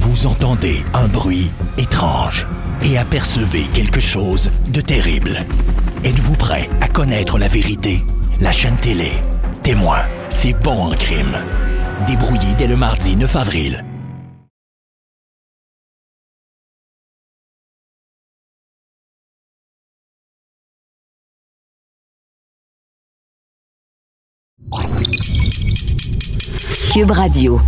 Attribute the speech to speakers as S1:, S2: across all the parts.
S1: Vous entendez un bruit étrange et apercevez quelque chose de terrible. Êtes-vous prêt à connaître la vérité? La chaîne télé Témoin, c'est bon en crime. Débrouillé dès le mardi 9 avril.
S2: Cube Radio.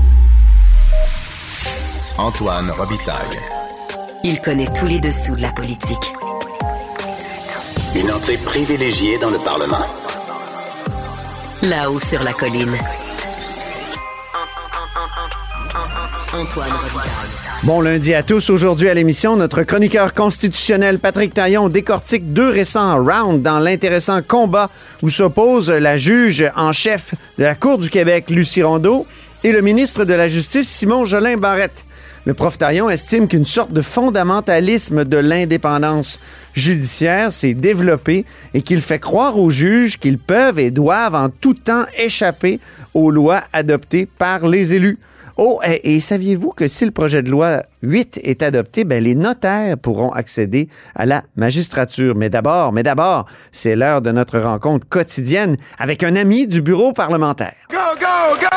S3: Antoine Robitaille.
S2: Il connaît tous les dessous de la politique.
S3: Une entrée privilégiée dans le Parlement.
S2: Là-haut sur la colline. Antoine Robitaille.
S4: Bon lundi à tous. Aujourd'hui à l'émission, notre chroniqueur constitutionnel Patrick Taillon décortique 2 récents rounds dans l'intéressant combat où s'oppose la juge en chef de la Cour du Québec, Lucie Rondeau, et le ministre de la Justice, Simon Jolin Barrette. Le prof Taillon estime qu'une sorte de fondamentalisme de l'indépendance judiciaire s'est développé et qu'il fait croire aux juges qu'ils peuvent et doivent en tout temps échapper aux lois adoptées par les élus. Oh, et saviez-vous que si le projet de loi 8 est adopté, les notaires pourront accéder à la magistrature. Mais d'abord, c'est l'heure de notre rencontre quotidienne avec un ami du bureau parlementaire.
S5: Go, go, go!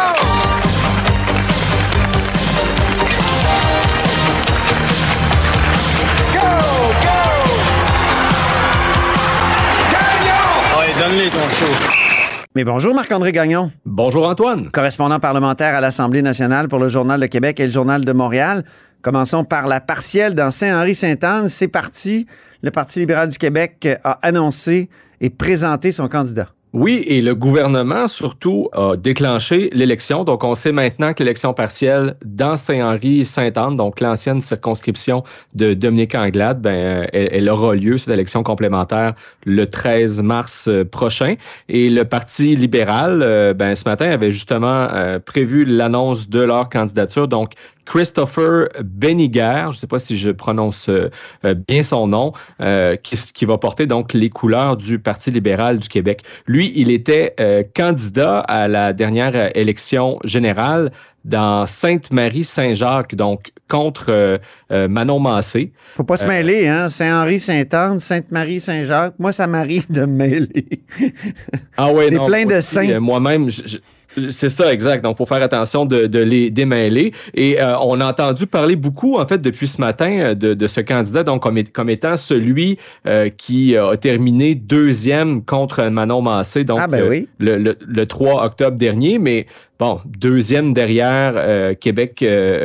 S6: Donne-les ton show.
S4: Mais bonjour Marc-André Gagnon.
S6: Bonjour Antoine.
S4: Correspondant parlementaire à l'Assemblée nationale pour le Journal de Québec et le Journal de Montréal. Commençons par la partielle dans Saint-Henri-Sainte-Anne. C'est parti. Le Parti libéral du Québec a annoncé et présenté son candidat.
S6: Oui, et le gouvernement, surtout, a déclenché l'élection. Donc, on sait maintenant que l'élection partielle dans Saint-Henri-Sainte-Anne, donc l'ancienne circonscription de Dominique Anglade, elle aura lieu, cette élection complémentaire, le 13 mars prochain. Et le Parti libéral, ce matin, avait justement prévu l'annonce de leur candidature. Donc, Christopher Beniger, je ne sais pas si je prononce bien son nom, qui va porter donc les couleurs du Parti libéral du Québec. Lui, il était candidat à la dernière élection générale dans Sainte-Marie-Saint-Jacques, donc contre Manon Massé.
S4: Faut pas se mêler, hein? Saint-Henri-Sainte-Anne, Sainte-Marie-Saint-Jacques. Moi, ça m'arrive de me mêler.
S6: Ah ouais,
S4: c'est
S6: non,
S4: plein de saints.
S6: Moi-même, c'est ça, exact. Donc, il faut faire attention de les démêler. Et on a entendu parler beaucoup, en fait, depuis ce matin, de ce candidat, donc comme étant celui qui a terminé 2e contre Manon Massé, donc
S4: oui.
S6: le 3 octobre dernier. Mais bon, 2e derrière Québec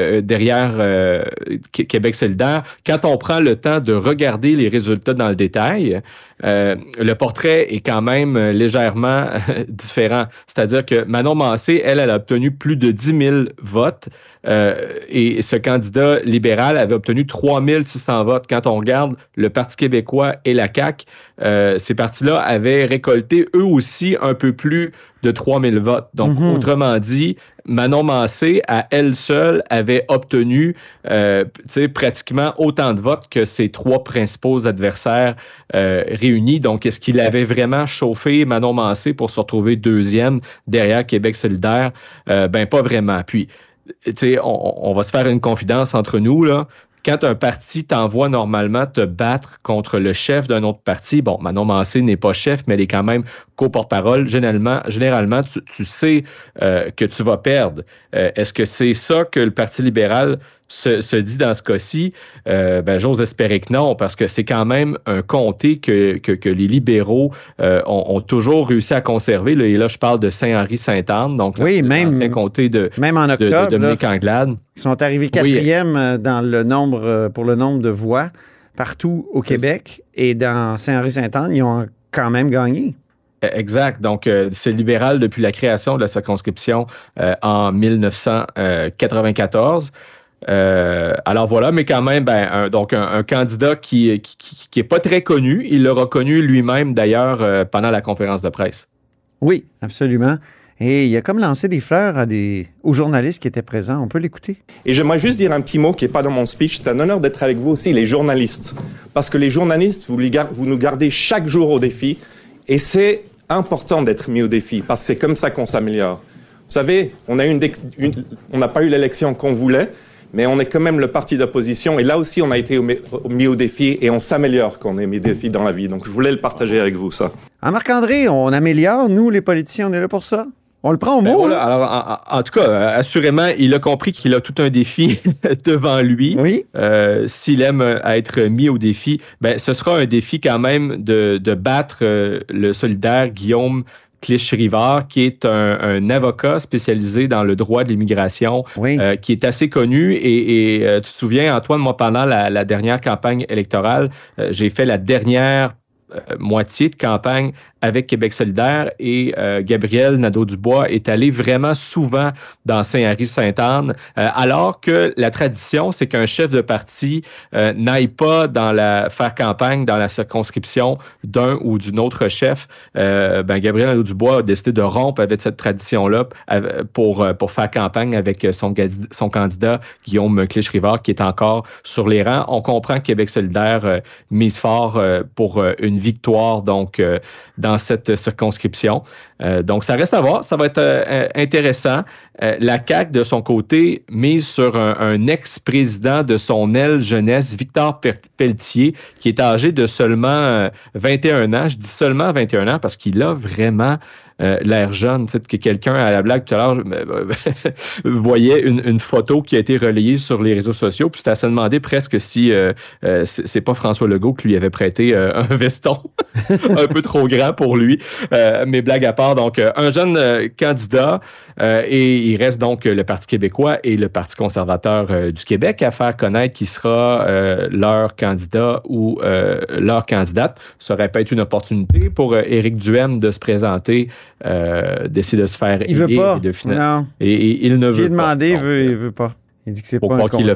S6: solidaire. Quand on prend le temps de regarder les résultats dans le détail, le portrait est quand même légèrement différent. C'est-à-dire que Manon Massé, elle a obtenu plus de 10 000 votes et ce candidat libéral avait obtenu 3 600 votes. Quand on regarde le Parti québécois et la CAQ, ces partis-là avaient récolté eux aussi un peu plus de 3 000 votes. Donc, autrement dit, Manon Massé, à elle seule, avait obtenu pratiquement autant de votes que ses 3 principaux adversaires réunis. Donc, est-ce qu'il avait vraiment chauffé Manon Massé pour se retrouver 2e derrière Québec solidaire? Pas vraiment. Puis, on va se faire une confidence entre nous, là. Quand un parti t'envoie normalement te battre contre le chef d'un autre parti, bon, Manon Massé n'est pas chef, mais elle est quand même co-porte-parole. Généralement, tu sais que tu vas perdre. Est-ce que c'est ça que le Parti libéral se dit dans ce cas-ci? J'ose espérer que non, parce que c'est quand même un comté que les libéraux ont toujours réussi à conserver. Là, et là, je parle de Saint-Henri-Sainte-Anne, donc
S4: oui,
S6: l'ancien comté
S4: même en octobre,
S6: de Dominique Anglade.
S4: Ils sont arrivés 4e dans le nombre, pour le nombre de voix partout au Québec. Et dans Saint-Henri-Sainte-Anne, ils ont quand même gagné.
S6: Exact. Donc, c'est libéral depuis la création de la circonscription en 1994. Alors voilà, mais quand même, un candidat qui est pas très connu. Il l'a reconnu lui-même, d'ailleurs, pendant la conférence de presse.
S4: Oui, absolument. Et il a comme lancé des fleurs aux journalistes qui étaient présents. On peut l'écouter.
S7: Et j'aimerais juste dire un petit mot qui n'est pas dans mon speech. C'est un honneur d'être avec vous aussi, les journalistes. Parce que les journalistes, vous nous gardez chaque jour au défi. Et c'est important d'être mis au défi, parce que c'est comme ça qu'on s'améliore. Vous savez, on n'a pas eu l'élection qu'on voulait, mais on est quand même le parti d'opposition. Et là aussi, on a été mis au défi et on s'améliore quand on est mis au défi dans la vie. Donc, je voulais le partager avec vous, ça.
S4: Marc-André, on améliore, nous, les politiciens, on est là pour ça. On le prend au mot.
S6: Voilà. Alors, en tout cas, assurément, il a compris qu'il a tout un défi devant lui.
S4: Oui.
S6: S'il aime être mis au défi, ce sera un défi quand même de battre le solidaire Guillaume Clich-Rivard, qui est un avocat spécialisé dans le droit de l'immigration,
S4: oui.
S6: Qui est assez connu. Et tu te souviens, Antoine, moi, pendant la dernière campagne électorale, j'ai fait la dernière moitié de campagne avec Québec solidaire et Gabriel Nadeau-Dubois est allé vraiment souvent dans Saint-Henri-Sainte-Anne, alors que la tradition, c'est qu'un chef de parti n'aille pas faire campagne dans la circonscription d'un ou d'une autre chef. Gabriel Nadeau-Dubois a décidé de rompre avec cette tradition-là pour faire campagne avec son candidat Guillaume Clich-Rivard, qui est encore sur les rangs. On comprend que Québec solidaire mise fort pour une victoire, donc dans cette circonscription. Donc, ça reste à voir. Ça va être intéressant. La CAQ, de son côté, mise sur un ex-président de son aile jeunesse, Victor Pelletier, qui est âgé de seulement 21 ans. Je dis seulement 21 ans parce qu'il a vraiment l'air jeune. Tu sais, que quelqu'un, à la blague tout à l'heure, voyait une photo qui a été relayée sur les réseaux sociaux, puis c'était à se demander presque si c'est pas François Legault qui lui avait prêté un veston un peu trop grand pour lui. Mais blague à part, donc un jeune candidat, et il reste donc le Parti québécois et le Parti conservateur du Québec à faire connaître qui sera leur candidat ou leur candidate. Ça aurait pas été une opportunité pour Éric Duhaime de se présenter, d'essayer de se faire
S4: il veut pas.
S6: Non. Et il ne veut pas.
S4: J'ai demandé, il veut pas. Il dit que c'est pas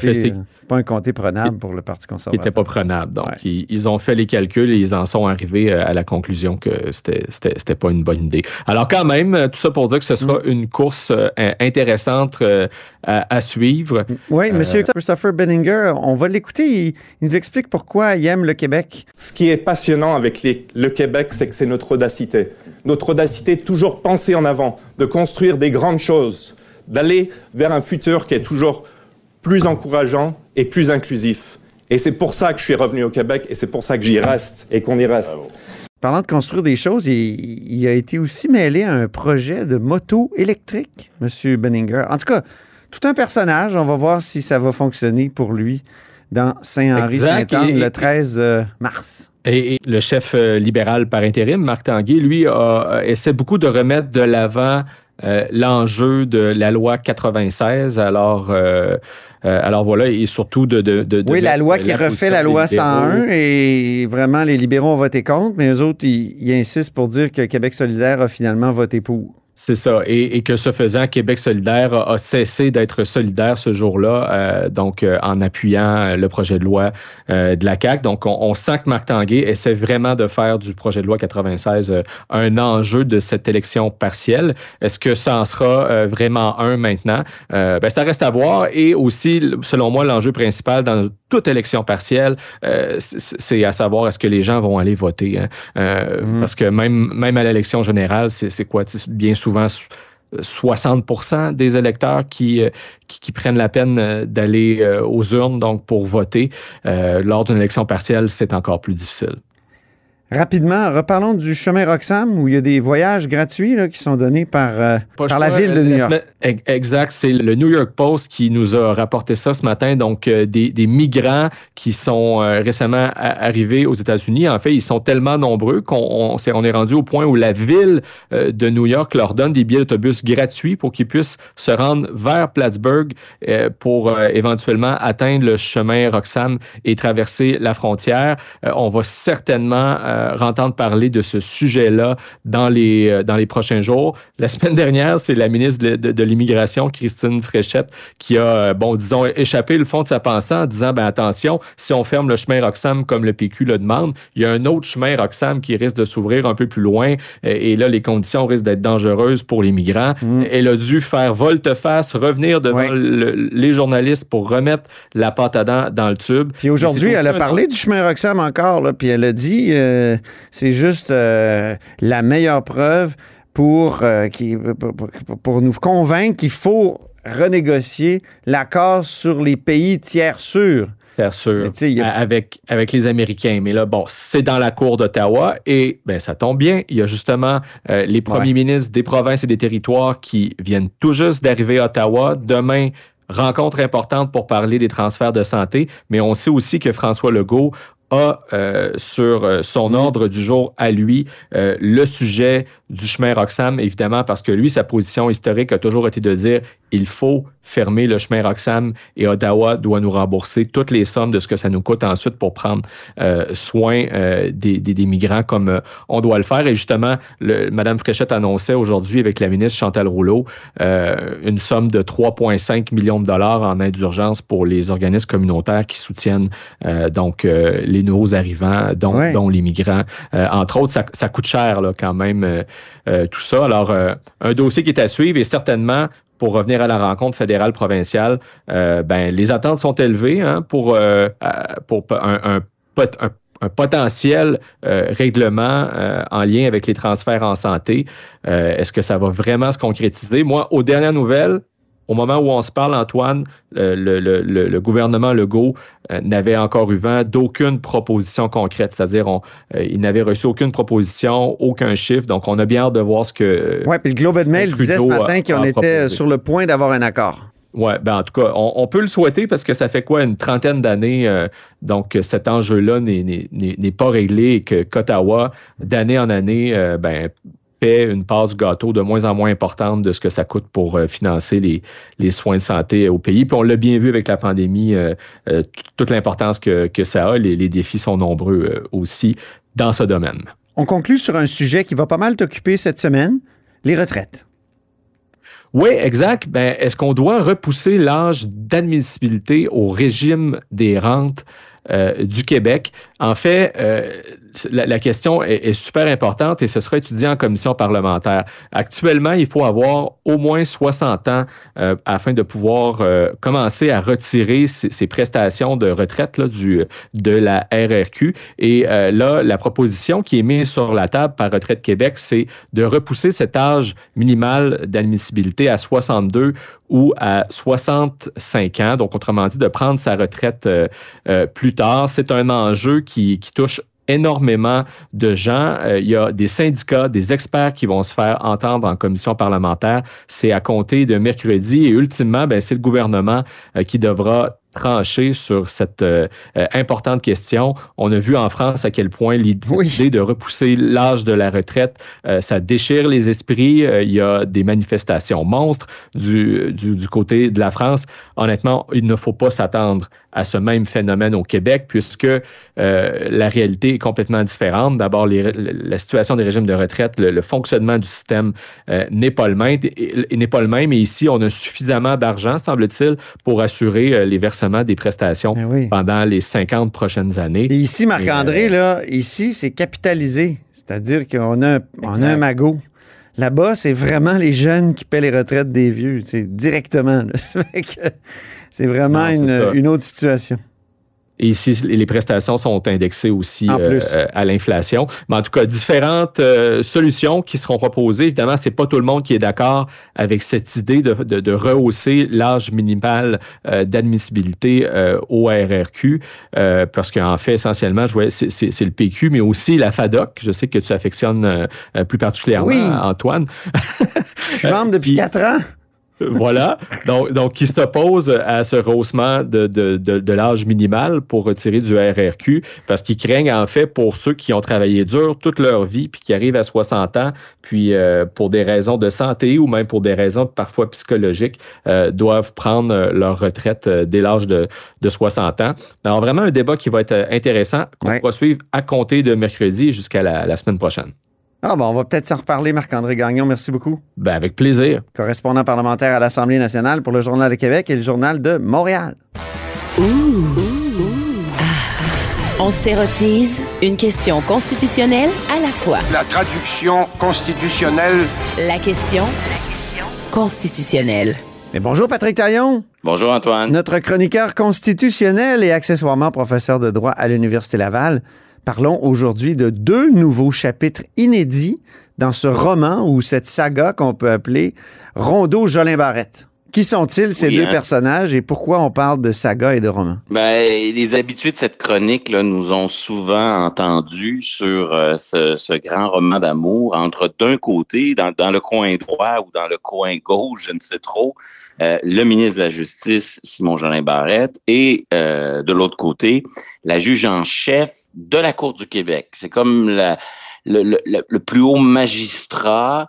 S4: un comté prenable pour le Parti conservateur.
S6: Il n'était pas prenable. Donc, ils ont fait les calculs et ils en sont arrivés à la conclusion que c'était pas une bonne idée. Alors, quand même, tout ça pour dire que ce sera une course intéressante à suivre.
S4: Oui, M. Christopher Benninger, on va l'écouter. Il nous explique pourquoi il aime le Québec.
S7: Ce qui est passionnant avec le Québec, c'est que c'est notre audacité. Notre audacité de toujours penser en avant, de construire des grandes choses, d'aller vers un futur qui est toujours plus encourageant et plus inclusif. Et c'est pour ça que je suis revenu au Québec et c'est pour ça que j'y reste et qu'on y reste.
S4: Parlant de construire des choses, il a été aussi mêlé à un projet de moto électrique, M. Benninger. En tout cas, tout un personnage. On va voir si ça va fonctionner pour lui dans Saint-Henri-Sainte-Anne le 13 mars.
S6: Et le chef libéral par intérim, Marc Tanguay, lui, essaie beaucoup de remettre de l'avant l'enjeu de la loi 96. Alors voilà, et surtout
S4: oui, la loi qui refait la loi 101, et vraiment, les libéraux ont voté contre, mais eux autres, ils insistent pour dire que Québec solidaire a finalement voté pour.
S6: C'est ça. Et que ce faisant, Québec solidaire a cessé d'être solidaire ce jour-là, en appuyant le projet de loi de la CAQ. Donc, on sent que Marc Tanguay essaie vraiment de faire du projet de loi 96 un enjeu de cette élection partielle. Est-ce que ça en sera vraiment un maintenant? Ça reste à voir. Et aussi, selon moi, l'enjeu principal dans toute élection partielle, c'est à savoir est-ce que les gens vont aller voter. Parce que même à l'élection générale, c'est quoi? Bien souvent, 60% des électeurs qui prennent la peine d'aller aux urnes donc pour voter. Lors d'une élection partielle, c'est encore plus difficile.
S4: Rapidement, reparlons du chemin Roxham où il y a des voyages gratuits là, qui sont donnés par la ville de New York.
S6: Exact, c'est le New York Post qui nous a rapporté ça ce matin. Donc, des migrants qui sont récemment arrivés aux États-Unis. En fait, ils sont tellement nombreux qu'on est rendu au point où la ville de New York leur donne des billets d'autobus gratuits pour qu'ils puissent se rendre vers Plattsburgh pour éventuellement atteindre le chemin Roxham et traverser la frontière. On va certainement entendre parler de ce sujet-là dans les prochains jours. La semaine dernière, c'est la ministre de l'Immigration, Christine Fréchette, qui a, échappé le fond de sa pensée en disant, attention, si on ferme le chemin Roxham comme le PQ le demande, il y a un autre chemin Roxham qui risque de s'ouvrir un peu plus loin et là, les conditions risquent d'être dangereuses pour les migrants. Elle a dû faire volte-face, revenir devant les journalistes pour remettre la pâte à dents dans le tube.
S4: Puis aujourd'hui, elle a parlé du chemin Roxham encore, là, puis elle a dit c'est juste la meilleure preuve pour nous convaincre qu'il faut renégocier l'accord sur les pays tiers sûrs.
S6: Bien sûr, avec les Américains. Mais là, bon, c'est dans la cour d'Ottawa et ça tombe bien. Il y a justement les premiers ministres des provinces et des territoires qui viennent tout juste d'arriver à Ottawa. Demain, rencontre importante pour parler des transferts de santé, mais on sait aussi que François Legault a sur son ordre du jour à lui le sujet du chemin Roxham, évidemment, parce que lui, sa position historique a toujours été de dire il faut fermer le chemin Roxham et Ottawa doit nous rembourser toutes les sommes de ce que ça nous coûte ensuite pour prendre soin des migrants comme on doit le faire. Et justement, Mme Fréchette annonçait aujourd'hui avec la ministre Chantal Rouleau une somme de 3,5 millions de dollars en aide d'urgence pour les organismes communautaires qui soutiennent les nouveaux arrivants, dont les migrants. Entre autres, ça coûte cher là, quand même tout ça. Alors, un dossier qui est à suivre et certainement, pour revenir à la rencontre fédérale-provinciale, les attentes sont élevées pour un potentiel règlement en lien avec les transferts en santé. Est-ce que ça va vraiment se concrétiser? Moi, aux dernières nouvelles, au moment où on se parle, Antoine, le gouvernement Legault n'avait encore eu vent d'aucune proposition concrète. C'est-à-dire, il n'avait reçu aucune proposition, aucun chiffre. Donc, on a bien hâte de voir ce que...
S4: Oui, puis le Globe and Mail disait ce matin qu'on était sur le point d'avoir un accord.
S6: Oui, en tout cas, on peut le souhaiter parce que ça fait une trentaine d'années, donc cet enjeu-là n'est pas réglé et qu'Ottawa, d'année en année, paie une part du gâteau de moins en moins importante de ce que ça coûte pour financer les soins de santé au pays. Puis on l'a bien vu avec la pandémie, toute l'importance que ça a. Les défis sont nombreux aussi dans ce domaine.
S4: On conclut sur un sujet qui va pas mal t'occuper cette semaine, les retraites.
S6: Oui, exact. Est-ce qu'on doit repousser l'âge d'admissibilité au régime des rentes du Québec? En fait, la question est super importante et ce sera étudié en commission parlementaire. Actuellement, il faut avoir au moins 60 ans afin de pouvoir commencer à retirer ces prestations de retraite là, de la RRQ. Et là, la proposition qui est mise sur la table par Retraite Québec, c'est de repousser cet âge minimal d'admissibilité à 62 ou à 65 ans. Donc, autrement dit, de prendre sa retraite plus tard. C'est un enjeu qui touche énormément de gens. Il y a des syndicats, des experts qui vont se faire entendre en commission parlementaire. C'est à compter de mercredi et ultimement, c'est le gouvernement qui devra trancher sur cette importante question. On a vu en France à quel point l'idée de repousser l'âge de la retraite, ça déchire les esprits. Il y a des manifestations monstres du côté de la France. Honnêtement, il ne faut pas s'attendre à ce même phénomène au Québec puisque la réalité est complètement différente. D'abord, la situation des régimes de retraite, le fonctionnement du système n'est pas le même. Et ici, on a suffisamment d'argent, semble-t-il, pour assurer les versements des prestations pendant les 50 prochaines années.
S4: Et ici, Marc-André, ici, c'est capitalisé. C'est-à-dire qu'on a un magot. Là-bas, c'est vraiment les jeunes qui paient les retraites des vieux, directement. C'est vraiment une autre situation.
S6: Et ici, les prestations sont indexées aussi à l'inflation. Mais en tout cas, différentes solutions qui seront proposées. Évidemment, c'est pas tout le monde qui est d'accord avec cette idée de rehausser l'âge minimal d'admissibilité au RRQ, parce qu'en fait, essentiellement, c'est le PQ, mais aussi la FADOC. Je sais que tu affectionnes plus particulièrement, Antoine.
S4: Je suis membre depuis 4 ans.
S6: Voilà, donc qui s'oppose à ce rehaussement de l'âge minimal pour retirer du RRQ parce qu'ils craignent en fait pour ceux qui ont travaillé dur toute leur vie puis qui arrivent à 60 ans puis pour des raisons de santé ou même pour des raisons parfois psychologiques doivent prendre leur retraite dès l'âge de 60 ans. Alors vraiment un débat qui va être intéressant qu'on va suivre à compter de mercredi jusqu'à la semaine prochaine.
S4: On va peut-être s'en reparler, Marc-André Gagnon. Merci beaucoup.
S6: Avec plaisir.
S4: Correspondant parlementaire à l'Assemblée nationale pour le Journal de Québec et le Journal de Montréal.
S2: On s'érotise une question constitutionnelle à la fois.
S5: La traduction constitutionnelle.
S2: La question constitutionnelle.
S4: Mais bonjour, Patrick Taillon.
S8: Bonjour, Antoine.
S4: Notre chroniqueur constitutionnel et accessoirement professeur de droit à l'Université Laval. Parlons aujourd'hui de 2 nouveaux chapitres inédits dans ce roman ou cette saga qu'on peut appeler Rondeau-Jolin Barrette. Qui sont-ils, ces deux personnages, et pourquoi on parle de saga et de roman?
S8: Les habitués de cette chronique là, nous ont souvent entendus sur ce grand roman d'amour entre, d'un côté, dans le coin droit ou dans le coin gauche, je ne sais trop, le ministre de la Justice, Simon-Jolin Barrette, et de l'autre côté, la juge en chef de la Cour du Québec. C'est comme le plus haut magistrat,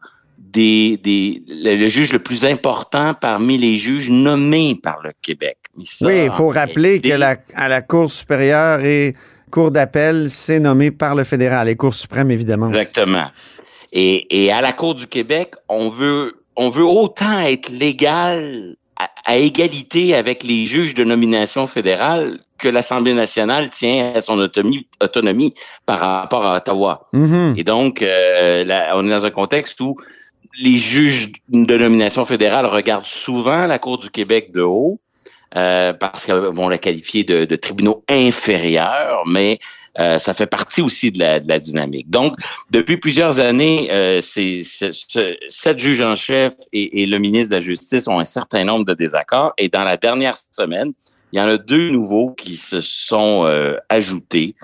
S8: le juge le plus important parmi les juges nommés par le Québec.
S4: Oui, il faut rappeler à la Cour supérieure et Cour d'appel, c'est nommé par le fédéral, et Cour suprême, évidemment.
S8: Exactement. Et à la Cour du Québec, on veut autant être légal, à égalité avec les juges de nomination fédérale, que l'Assemblée nationale tient à son autonomie par rapport à Ottawa. Mm-hmm. Et donc, on est dans un contexte où les juges de nomination fédérale regardent souvent la Cour du Québec de haut, parce qu'ils vont la qualifier de tribunaux inférieurs, mais ça fait partie aussi de la dynamique. Donc, depuis plusieurs années, cette juge en chef et le ministre de la Justice ont un certain nombre de désaccords, et dans la dernière semaine, il y en a 2 nouveaux qui se sont ajoutés.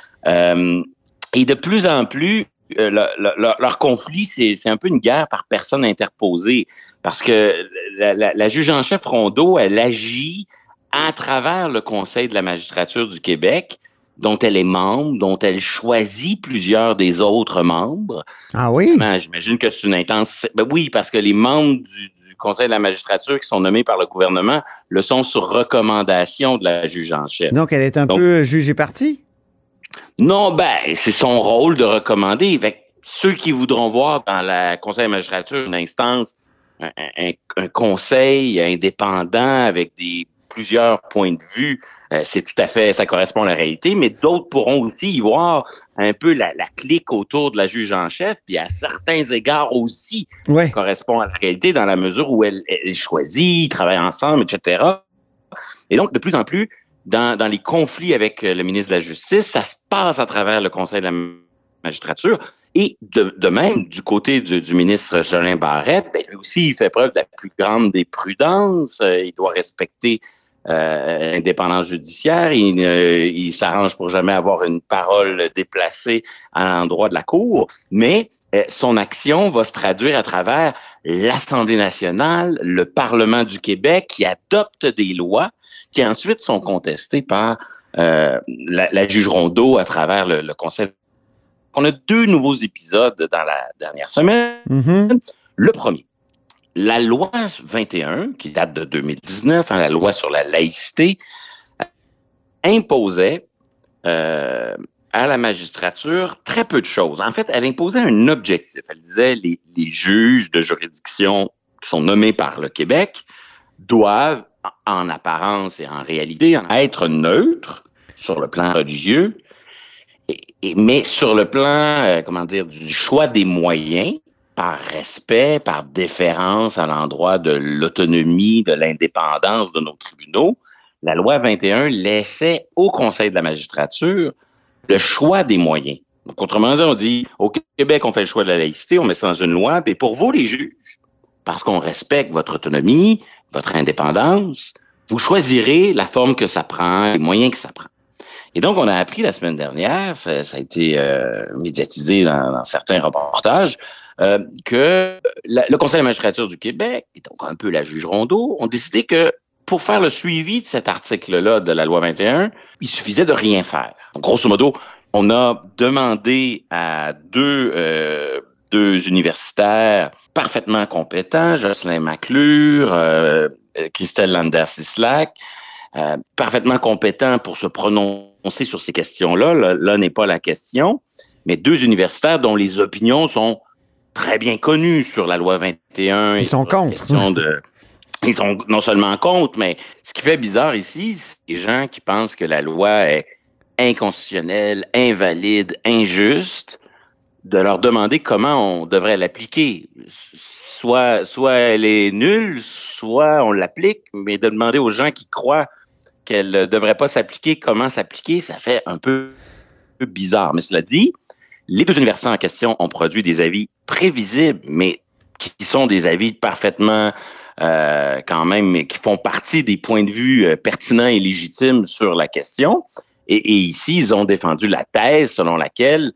S8: Et de plus en plus, leur conflit, c'est un peu une guerre par personne interposée, parce que la juge en chef Rondeau, elle agit à travers le Conseil de la magistrature du Québec, dont elle est membre, dont elle choisit plusieurs des autres membres.
S4: Ah oui?
S8: J'imagine que c'est une intense... oui, parce que les membres du Conseil de la magistrature qui sont nommés par le gouvernement le sont sur recommandation de la juge en chef.
S4: Donc, elle est un peu jugée partie?
S8: Non, c'est son rôle de recommander. Fait que ceux qui voudront voir dans le Conseil de la magistrature une instance, un conseil indépendant avec plusieurs points de vue, c'est tout à fait, ça correspond à la réalité, mais d'autres pourront aussi y voir un peu la clique autour de la juge en chef, puis à certains égards aussi, ça correspond à la réalité dans la mesure où elle choisit, ils travaillent ensemble, etc. Et donc, de plus en plus, dans les conflits avec le ministre de la Justice, ça se passe à travers le Conseil de la magistrature. Et de même, du côté du ministre Jolin Barrette, lui aussi, il fait preuve de la plus grande des prudences. Il doit respecter l'indépendance judiciaire. Il s'arrange pour jamais avoir une parole déplacée à l'endroit de la Cour. Mais son action va se traduire à travers l'Assemblée nationale, le Parlement du Québec, qui adopte des lois qui ensuite sont contestées par la juge Rondeau à travers le Conseil. On a 2 nouveaux épisodes dans la dernière semaine. Mm-hmm. Le premier, la loi 21, qui date de 2019, la loi sur la laïcité, imposait à la magistrature très peu de choses. En fait, elle imposait un objectif. Elle disait les juges de juridiction qui sont nommés par le Québec doivent, en apparence et en réalité, être neutres sur le plan religieux, mais sur le plan, du choix des moyens, par respect, par déférence à l'endroit de l'autonomie, de l'indépendance de nos tribunaux, la loi 21 laissait au Conseil de la magistrature le choix des moyens. Donc, autrement dit, on dit, au Québec, on fait le choix de la laïcité, on met ça dans une loi, et pour vous, les juges, parce qu'on respecte votre autonomie, votre indépendance, vous choisirez la forme que ça prend, les moyens que ça prend. Et donc, on a appris la semaine dernière, ça a été médiatisé dans certains reportages, que le Conseil de la magistrature du Québec, et donc un peu la juge Rondeau, ont décidé que pour faire le suivi de cet article-là de la loi 21, il suffisait de rien faire. Donc, grosso modo, on a demandé à deux universitaires parfaitement compétents, Jocelyn McClure, Christelle Lander-Sislak, parfaitement compétents pour se prononcer sur ces questions-là. Là n'est pas la question, mais 2 universitaires dont les opinions sont très bien connues sur la loi 21.
S4: Ils sont contre.
S8: Ils sont non seulement contre, mais ce qui fait bizarre ici, c'est des gens qui pensent que la loi est inconstitutionnelle, invalide, injuste, de leur demander comment on devrait l'appliquer. Soit elle est nulle, soit on l'applique, mais de demander aux gens qui croient qu'elle ne devrait pas s'appliquer, comment s'appliquer, ça fait un peu bizarre. Mais cela dit, les 2 universités en question ont produit des avis prévisibles, mais qui sont des avis parfaitement quand même, qui font partie des points de vue pertinents et légitimes sur la question. Et ici, ils ont défendu la thèse selon laquelle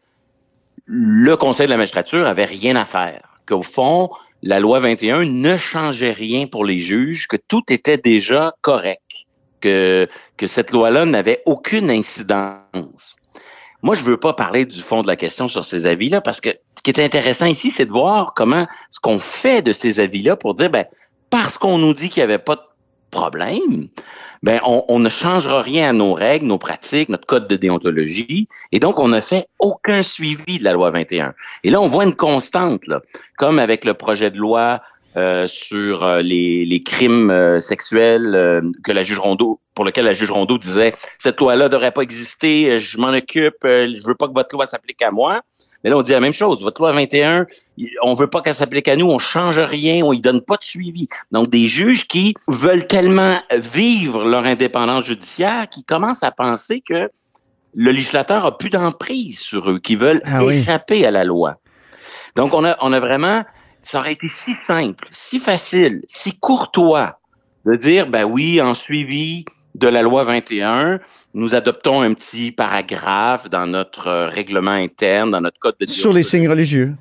S8: le Conseil de la magistrature avait rien à faire, qu'au fond, la loi 21 ne changeait rien pour les juges, que tout était déjà correct, que cette loi-là n'avait aucune incidence. Moi, je veux pas parler du fond de la question sur ces avis-là, parce que ce qui est intéressant ici, c'est de voir comment ce qu'on fait de ces avis-là pour dire, parce qu'on nous dit qu'il n'y avait pas de problème, on ne changera rien à nos règles, nos pratiques, notre code de déontologie, et donc on ne fait aucun suivi de la loi 21. Et là, on voit une constante, là, comme avec le projet de loi sur les crimes sexuels pour lequel la juge Rondeau disait « Cette loi-là ne devrait pas exister, je m'en occupe, je veux pas que votre loi s'applique à moi ». Mais là, on dit la même chose. Votre loi 21, on veut pas qu'elle s'applique à nous, on change rien, on y donne pas de suivi. Donc, des juges qui veulent tellement vivre leur indépendance judiciaire qu'ils commencent à penser que le législateur a plus d'emprise sur eux, qu'ils veulent échapper à la loi. Donc, on a vraiment, ça aurait été si simple, si facile, si courtois de dire, oui, en suivi de la loi 21, nous adoptons un petit paragraphe dans notre règlement interne, dans notre code de déontologie.
S4: Sur les signes religieux.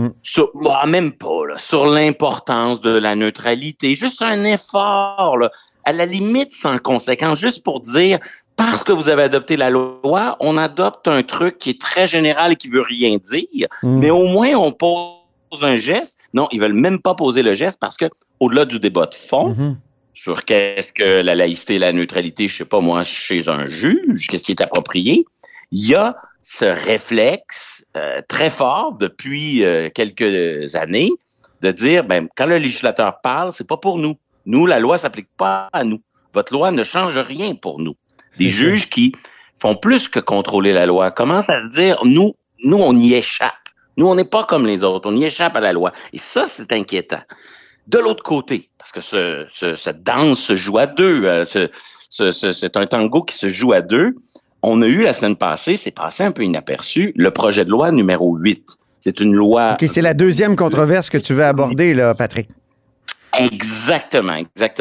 S8: Même pas, là, sur l'importance de la neutralité. Juste un effort, là, à la limite sans conséquence, juste pour dire, parce que vous avez adopté la loi, on adopte un truc qui est très général et qui veut rien dire, mais au moins on pose un geste. Non, ils veulent même pas poser le geste parce que, au-delà du débat de fond, sur qu'est-ce que la laïcité et la neutralité, je sais pas moi, chez un juge, qu'est-ce qui est approprié, il y a ce réflexe très fort depuis quelques années de dire, quand le législateur parle, c'est pas pour nous. Nous, la loi s'applique pas à nous. Votre loi ne change rien pour nous. Des juges qui font plus que contrôler la loi commencent à dire, nous, on y échappe. Nous, on n'est pas comme les autres. On y échappe à la loi. Et ça, c'est inquiétant. De l'autre côté, parce que cette danse se joue à deux, c'est un tango qui se joue à deux, on a eu la semaine passée, c'est passé un peu inaperçu, le projet de loi numéro 8. C'est une loi...
S4: OK, c'est la deuxième controverse que tu veux aborder, là, Patrick.
S8: Exactement.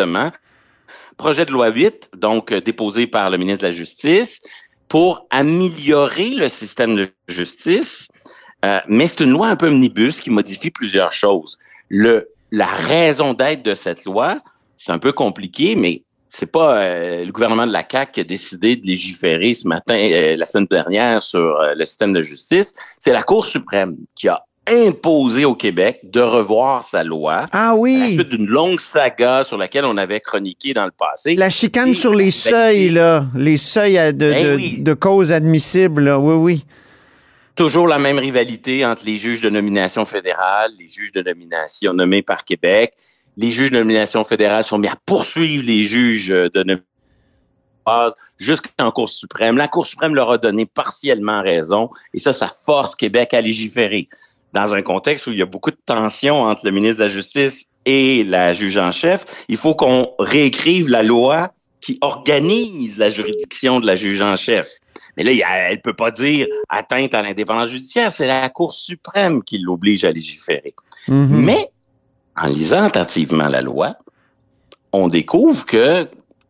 S8: Projet de loi 8, donc déposé par le ministre de la Justice, pour améliorer le système de justice, mais c'est une loi un peu omnibus qui modifie plusieurs choses. La raison d'être de cette loi, c'est un peu compliqué, mais c'est pas le gouvernement de la CAQ qui a décidé de légiférer ce matin, la semaine dernière, sur le système de justice. C'est la Cour suprême qui a imposé au Québec de revoir sa loi.
S4: Ah oui!
S8: À la suite d'une longue saga sur laquelle on avait chroniqué dans le passé.
S4: La chicane sur les seuils, là. Les seuils de causes admissibles, là. Oui.
S8: Toujours la même rivalité entre les juges de nomination fédérale, les juges de nomination nommés par Québec. Les juges de nomination fédérale sont mis à poursuivre les juges de nomination jusqu'en Cour suprême. La Cour suprême leur a donné partiellement raison et ça force Québec à légiférer. Dans un contexte où il y a beaucoup de tensions entre le ministre de la Justice et la juge en chef, il faut qu'on réécrive la loi qui organise la juridiction de la juge en chef. Mais là, elle peut pas dire atteinte à l'indépendance judiciaire, c'est la Cour suprême qui l'oblige à légiférer. Mais, en lisant attentivement la loi, on découvre que,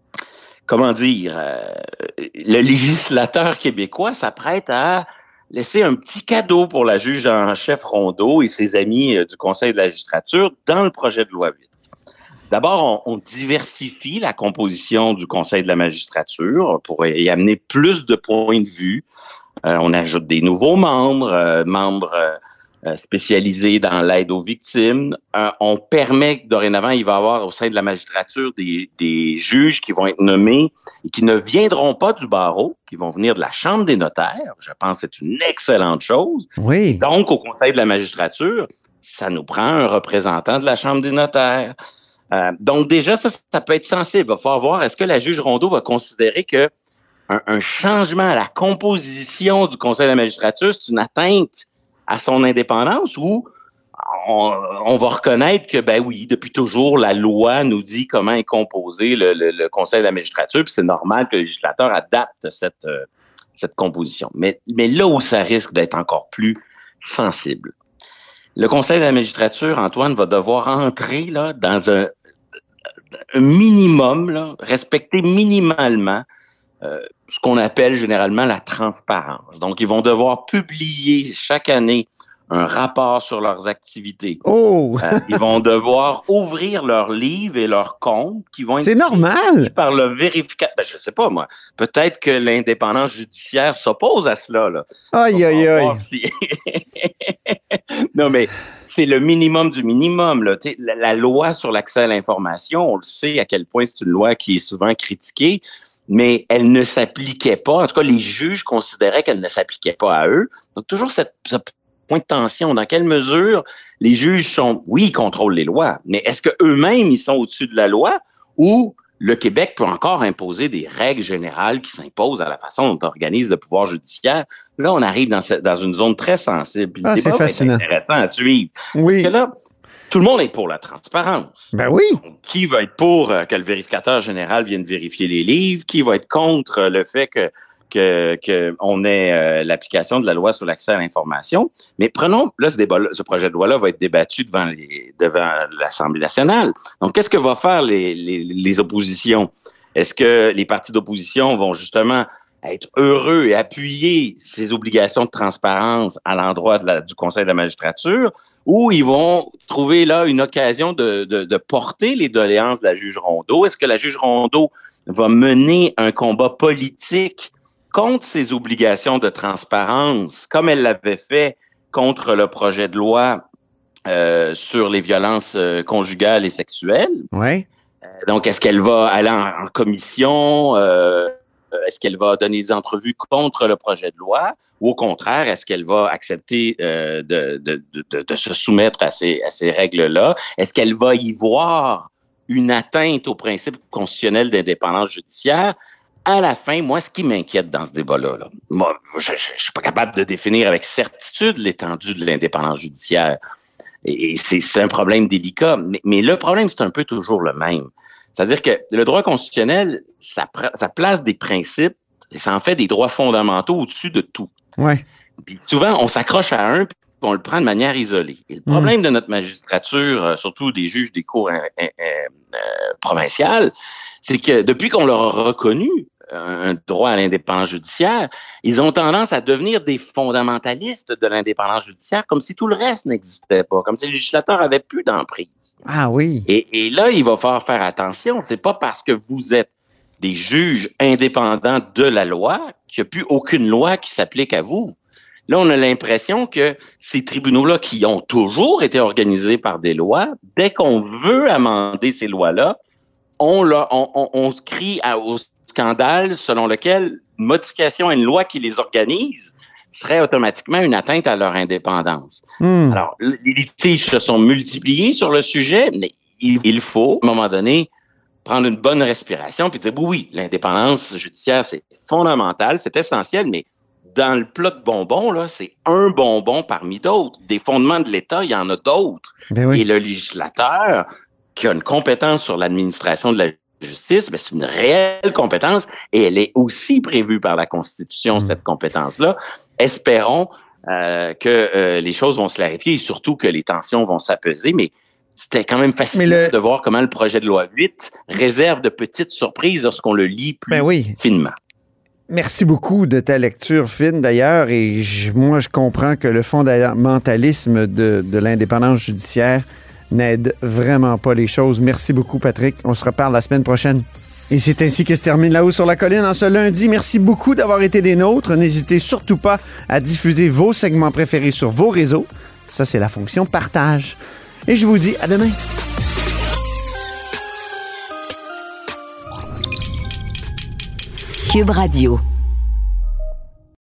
S8: le législateur québécois s'apprête à laisser un petit cadeau pour la juge en chef Rondeau et ses amis du Conseil de la magistrature dans le projet de loi 8. D'abord, on diversifie la composition du Conseil de la magistrature pour y amener plus de points de vue. On ajoute des nouveaux membres, spécialisés dans l'aide aux victimes. On permet que dorénavant, il va y avoir au sein de la magistrature des juges qui vont être nommés et qui ne viendront pas du barreau, qui vont venir de la Chambre des notaires. Je pense que c'est une excellente chose.
S4: Oui.
S8: Donc, au Conseil de la magistrature, ça nous prend un représentant de la Chambre des notaires. Donc déjà, ça peut être sensible. Il va falloir voir, est-ce que la juge Rondeau va considérer que un changement à la composition du Conseil de la magistrature, c'est une atteinte à son indépendance ou on va reconnaître que, oui, depuis toujours, la loi nous dit comment est composé le Conseil de la magistrature, puis c'est normal que le législateur adapte cette composition. Mais là où ça risque d'être encore plus sensible, le Conseil de la magistrature, Antoine, va devoir entrer là dans un minimum, là, respecter minimalement ce qu'on appelle généralement la transparence. Donc, ils vont devoir publier chaque année un rapport sur leurs activités.
S4: Oh!
S8: Ils vont devoir ouvrir leurs livres et leurs comptes qui vont être...
S4: C'est normal!
S8: ...par le vérificateur. Ben, je sais pas, moi. Peut-être que l'indépendance judiciaire s'oppose à cela, là.
S4: Aïe, aïe, aïe!
S8: Si... Non, mais c'est le minimum du minimum, là. Tu sais, la loi sur l'accès à l'information, on le sait à quel point c'est une loi qui est souvent critiquée, mais elle ne s'appliquait pas. En tout cas, les juges considéraient qu'elle ne s'appliquait pas à eux. Donc, toujours ce point de tension. Dans quelle mesure les juges sont, oui, ils contrôlent les lois, mais est-ce qu'eux-mêmes, ils sont au-dessus de la loi ou le Québec peut encore imposer des règles générales qui s'imposent à la façon dont on organise le pouvoir judiciaire? Là, on arrive dans une zone très sensible.
S4: C'est fascinant.
S8: C'est intéressant à suivre.
S4: Oui.
S8: Parce que là, tout le monde est pour la transparence.
S4: Ben oui.
S8: Donc, qui va être pour que le vérificateur général vienne vérifier les livres? Qui va être contre le fait qu'on ait l'application de la loi sur l'accès à l'information? Mais prenons, là, ce projet de loi-là va être débattu devant l'Assemblée nationale. Donc, qu'est-ce que vont faire les oppositions? Est-ce que les partis d'opposition vont justement être heureux et appuyer ces obligations de transparence à l'endroit du Conseil de la magistrature, ou ils vont trouver là une occasion de porter les doléances de la juge Rondeau? Est-ce que la juge Rondeau va mener un combat politique contre ces obligations de transparence, comme elle l'avait fait contre le projet de loi sur les violences conjugales et sexuelles?
S4: Oui.
S8: Donc, est-ce qu'elle va aller en commission? Est-ce qu'elle va donner des entrevues contre le projet de loi? Ou au contraire, est-ce qu'elle va accepter de se soumettre à ces règles-là? Est-ce qu'elle va y voir une atteinte au principe constitutionnel d'indépendance judiciaire? À la fin, moi, ce qui m'inquiète dans ce débat-là, moi, je suis pas capable de définir avec certitude l'étendue de l'indépendance judiciaire. Et c'est un problème délicat. Mais le problème, c'est un peu toujours le même. C'est-à-dire que le droit constitutionnel, ça place des principes et ça en fait des droits fondamentaux au-dessus de tout.
S4: Ouais.
S8: Puis souvent, on s'accroche à un puis on le prend de manière isolée. Et le problème de notre magistrature, surtout des juges des cours provinciales, c'est que depuis qu'on leur a reconnu un droit à l'indépendance judiciaire, ils ont tendance à devenir des fondamentalistes de l'indépendance judiciaire, comme si tout le reste n'existait pas, comme si le législateur avait plus d'emprise.
S4: Ah oui.
S8: Et là, il va falloir faire attention. C'est pas parce que vous êtes des juges indépendants de la loi qu'il n'y a plus aucune loi qui s'applique à vous. Là, on a l'impression que ces tribunaux-là, qui ont toujours été organisés par des lois, dès qu'on veut amender ces lois-là, on crie au scandale selon lequel une modification à une loi qui les organise serait automatiquement une atteinte à leur indépendance. Alors, les litiges se sont multipliés sur le sujet, mais il faut, à un moment donné, prendre une bonne respiration puis dire oui, l'indépendance judiciaire, c'est fondamental, c'est essentiel, mais dans le plat de bonbons, là, c'est un bonbon parmi d'autres. Des fondements de l'État, il y en a d'autres.
S4: Ben oui.
S8: Et le législateur, qui a une compétence sur l'administration de la justice, ben c'est une réelle compétence et elle est aussi prévue par la Constitution, cette compétence-là. Espérons que les choses vont se clarifier et surtout que les tensions vont s'apaiser, mais c'était quand même fascinant de voir comment le projet de loi 8 réserve de petites surprises lorsqu'on le lit plus finement.
S4: Merci beaucoup de ta lecture fine, d'ailleurs, et moi, je comprends que le fondamentalisme de l'indépendance judiciaire n'aide vraiment pas les choses. Merci beaucoup, Patrick. On se reparle la semaine prochaine. Et c'est ainsi que se termine Là-haut sur la colline en ce lundi. Merci beaucoup d'avoir été des nôtres. N'hésitez surtout pas à diffuser vos segments préférés sur vos réseaux. Ça, c'est la fonction partage. Et je vous dis à demain.
S2: Cube Radio.